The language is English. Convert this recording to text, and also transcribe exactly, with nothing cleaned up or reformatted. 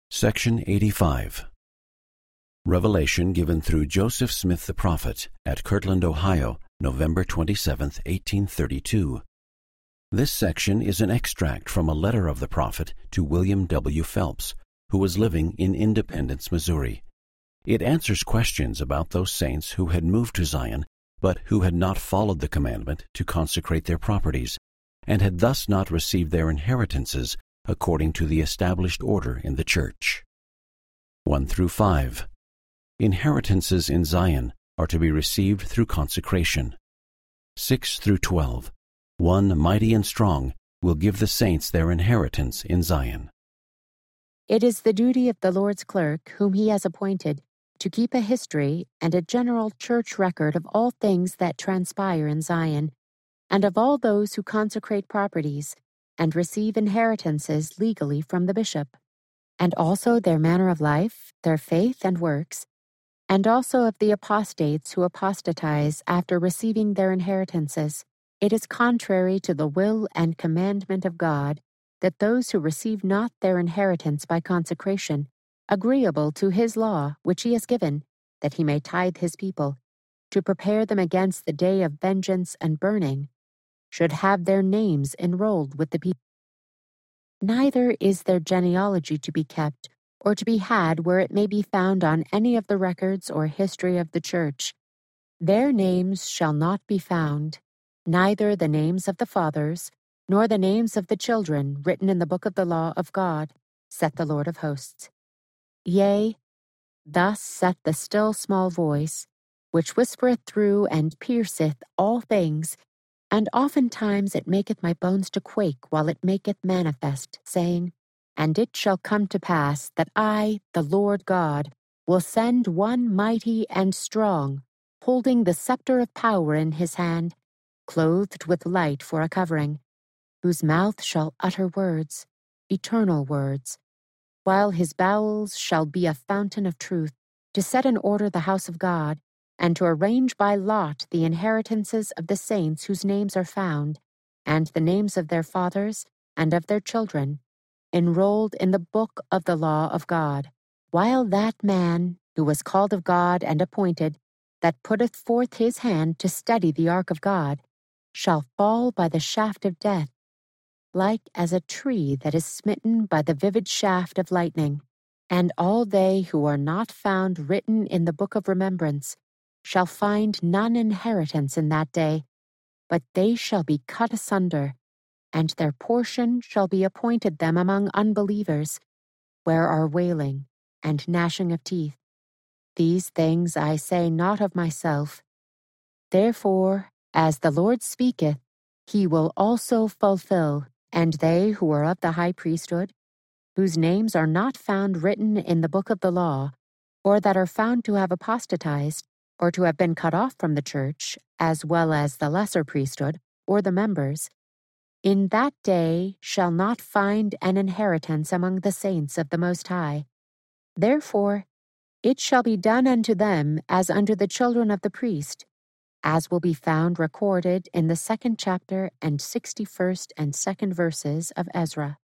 Section eighty-five. Revelation given through Joseph Smith the prophet at Kirtland, Ohio, November twenty-seventh, eighteen thirty-two. This section is an extract from a letter of the prophet to William W. Phelps, who was living in Independence, Missouri. It answers questions about those saints who had moved to Zion, but who had not followed the commandment to consecrate their properties, and had thus not received their inheritances according to the established order in the church. one through five. Inheritances in Zion are to be received through consecration. six through twelve. One mighty and strong will give the saints their inheritance in Zion. It is the duty of the Lord's clerk, whom he has appointed, to keep a history and a general church record of all things that transpire in Zion, and of all those who consecrate properties, and receive inheritances legally from the bishop, and also their manner of life, their faith and works, and also of the apostates who apostatize after receiving their inheritances. It is contrary to the will and commandment of God that those who receive not their inheritance by consecration, agreeable to his law which he has given, that he may tithe his people, to prepare them against the day of vengeance and burning, should have their names enrolled with the people. Neither is their genealogy to be kept or to be had where it may be found on any of the records or history of the church. Their names shall not be found, neither the names of the fathers, nor the names of the children written in the book of the law of God, saith the Lord of hosts. Yea, thus saith the still small voice, which whispereth through and pierceth all things, and oftentimes it maketh my bones to quake while it maketh manifest, saying, And it shall come to pass that I, the Lord God, will send one mighty and strong, holding the scepter of power in his hand, clothed with light for a covering, whose mouth shall utter words, eternal words, while his bowels shall be a fountain of truth, to set in order the house of God, and to arrange by lot the inheritances of the saints whose names are found, and the names of their fathers and of their children, enrolled in the book of the law of God. While that man, who was called of God and appointed, that putteth forth his hand to study the ark of God, shall fall by the shaft of death, like as a tree that is smitten by the vivid shaft of lightning. And all they who are not found written in the book of remembrance shall find none inheritance in that day, but they shall be cut asunder, and their portion shall be appointed them among unbelievers, where are wailing and gnashing of teeth. These things I say not of myself. Therefore, as the Lord speaketh, he will also fulfill. And they who are of the high priesthood, whose names are not found written in the book of the law, or that are found to have apostatized, or to have been cut off from the church, as well as the lesser priesthood, or the members, in that day shall not find an inheritance among the saints of the Most High. Therefore, it shall be done unto them as unto the children of the priest, as will be found recorded in the second chapter and sixty-first and second verses of Ezra.